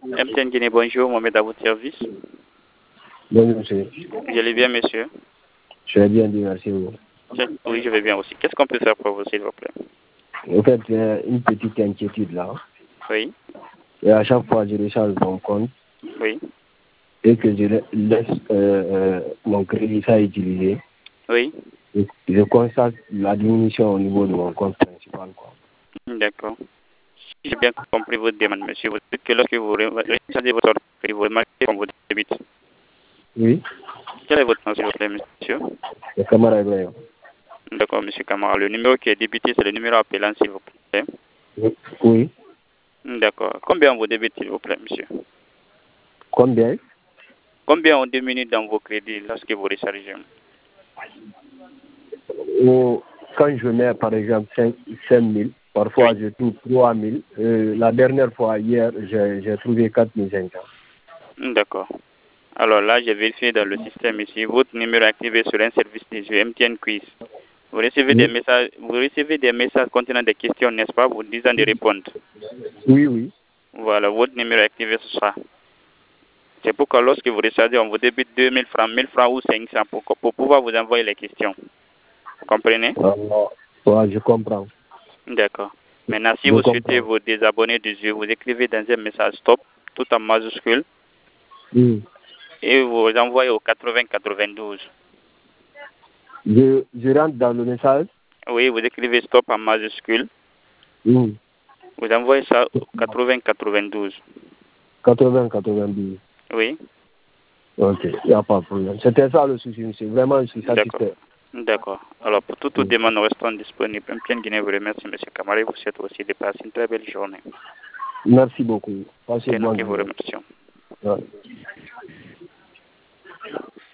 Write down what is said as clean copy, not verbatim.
MTN Guinée, bonjour, Mohamed à votre service. Bonjour, monsieur. Je vais bien, monsieur. Je vais bien, Dieu merci. Vous. Oui, je vais bien aussi. Qu'est-ce qu'on peut faire pour vous, s'il vous plaît? En fait, j'ai une petite inquiétude là. Oui, Et à chaque fois, je recharge mon compte oui, et que je laisse mon crédit ça utiliser. oui. Je constate la diminution au niveau de mon compte principal, quoi. D'accord. Si j'ai bien compris votre demande, monsieur, vous dites que lorsque vous rechargez votre crédit, vous remarquez qu'on vous débite. Oui, Quel est votre nom, s'il vous plaît, monsieur? le camarade Ibrahim. D'accord, monsieur Kamara. Le numéro qui est débité, c'est le numéro appelant, s'il vous plaît. Oui. D'accord. Combien on vous débite, s'il vous plaît, monsieur? Combien? Combien on diminue dans vos crédits lorsque vous rechargez? Quand je mets par exemple 5 000, parfois Oui. je trouve 3 000. La dernière fois, hier, j'ai trouvé 4 500. D'accord. Alors là, j'ai vérifié dans le système ici. Votre numéro est activé sur un service des jeux MTN Quiz. Vous recevez des messages contenant des questions, n'est-ce pas, vous disant de répondre. Oui, oui. Voilà, votre numéro est activé sur ça. C'est pourquoi lorsque vous rechargez, on vous débite 2000 francs, 1000 francs ou 500 pour pouvoir vous envoyer les questions. Vous comprenez? Ouais, je comprends. D'accord. Maintenant, si Je vous souhaitez comprends. vous désabonner du jeu, vous écrivez dans un message stop, tout en majuscule, et vous envoyez au 8092. Je rentre dans le message. Oui, vous écrivez stop en majuscule. Mmh. Vous envoyez ça au 8092. 80-92. Oui. Ok, il n'y a pas de problème. C'était ça le souci, monsieur. Vraiment, je suis D'accord. satisfait. D'accord. Alors, pour toute demande, nous restons disponibles. MTN Guinée vous remercie, M. Kamara. Vous souhaite aussi de passer une très belle journée. Merci beaucoup. Passez C'est nous bonne qui vous journée. remercions. Ouais.